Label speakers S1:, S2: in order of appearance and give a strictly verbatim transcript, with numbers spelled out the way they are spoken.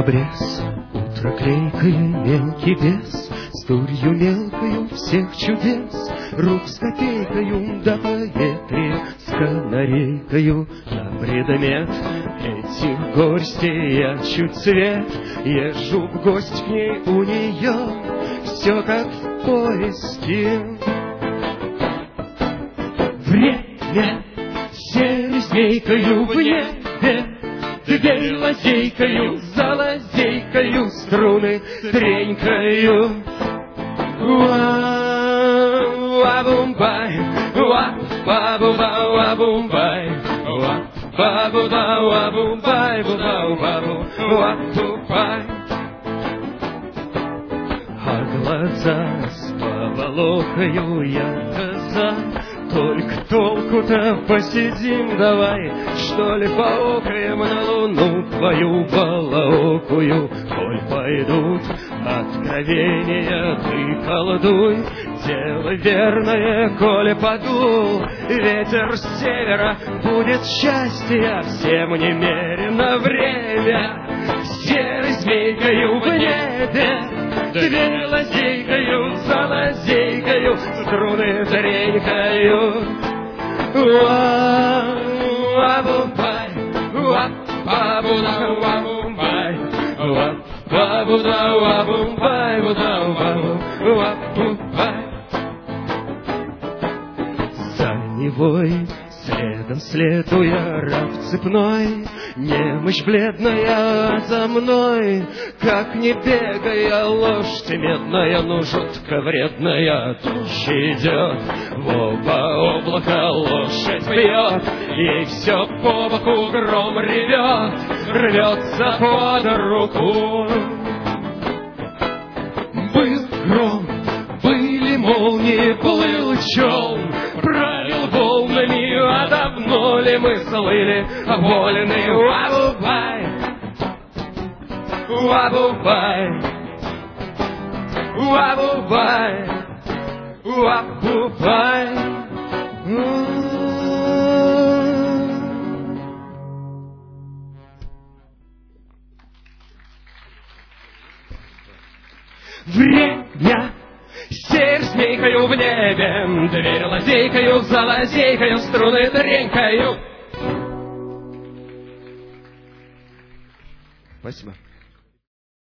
S1: обрез, утро клейкое, мелкий бес, с дурью мелкою всех чудес, рук с копейкою до поветрия, с канарейкою на предмет этих горстей я чуть цвет, езжу в гость к ней, у нее все как в поезде. Время серой змейкою в небе, дверь лазейкою, за лазейкою струны тренькаю. Ва-ва-бумбай, ва-ба-бу-ба-ва-бумбай, ва-ба-бу-ба-ва-бумбай, ва-ба-бу-ба-ва-бумбай. А глаза с поволокою я коза, только толку-то посидим давай, что ли поокаем на луну твою волоокую. Коль пойдут откровения, ты колдуй, дело верное, коли подул ветер с севера, будет счастье всем немерено время. Серой змейкою в небе, дверь лазейкою, за лазейкою струны тренькаю. Ва-ва-бумбай, ва-ба-бу-да-ва-бумбай, ва-ба-бу-да-ва-бумбай, ва-ба-бу-ва-бумбай. За Невой следом следуя раб цепной, немощь бледная за мной, как не бегая лошадь медная, но жутко вредная туча идет. В оба облака лошадь бьет, ей все по боку гром ревет, рвется под руку. Был гром, были молнии, плыл челн, правил волнами, а давно ли мы слыли волены? Ва-бу-бай, ва-бу-бай, ва-бу-бай, ва-бу-бай. Время серь змейкою в небе, дверь лазейкою, за лазейкою струны тренькаю. Спасибо.